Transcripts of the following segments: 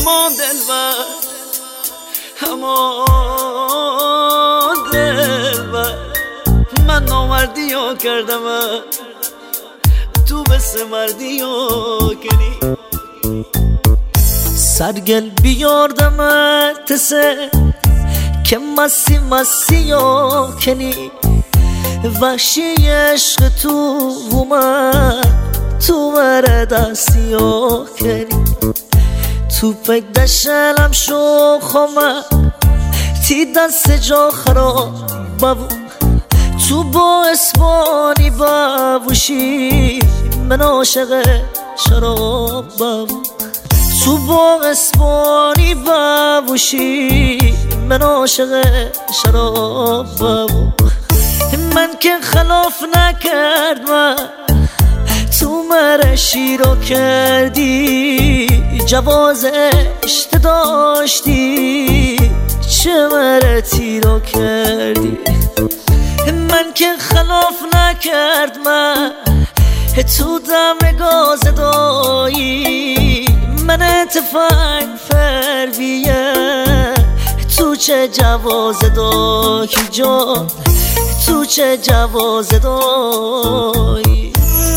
همان دلبر همان دلبر من نامردی ها کردم تو بس مردی ها کنی سرگل بیاردم تسه که مسی مسی ها کنی وحشی عشق تو اومد تو مره دستی ها کنی تو پک دشلم شو خمه تی دست جا خراب بابو تو با اسبانی بابوشی من عاشق شراب بابو تو با اسبانی بابوشی من عاشق شراب بابو من که خلاف نکردم تو مرشی رو کردی جوازش داشتی چه مرتی رو کردی من که خلاف نکردم تو دم گاز دایی من تفنگ فرویه تو چه جواز دایی جان تو چه جواز دایی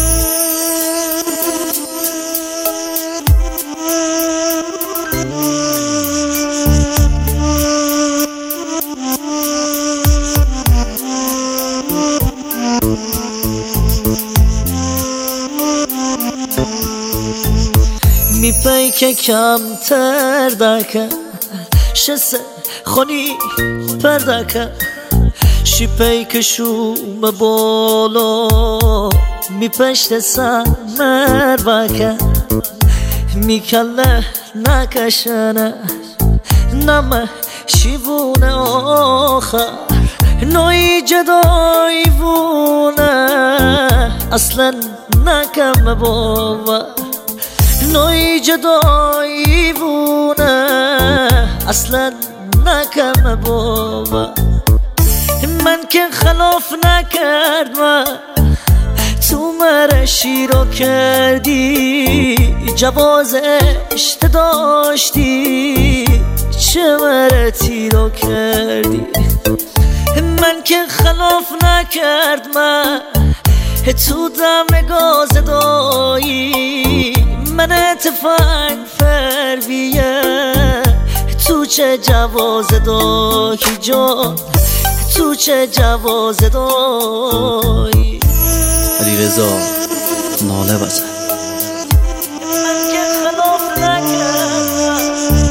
میپی که کمتر دکه شسه خونی پردکه شیپی که شوم بالا میپشت سمر بکه میکله نکشنه نمه شیوونه آخر نوی جدایی وونه اصلا نکم باور نوی جدایی وونه اصلا نکم باور من که خلاف نکردم تو مرشی رو کردی جوازش داشتی چه مرتی رو کردی من که خلاف نکردم تو دم گاز دایی من تفنگ فرویه تو چه جواز دایی جان تو چه جواز دایی علیرضا ناله بزن من که خلاف نکردم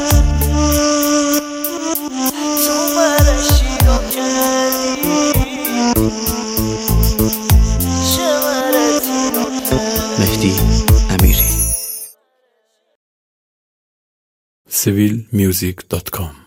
تو مرشی رو کردی چه مرتی رو کردی مهدی امیری civilmusic.com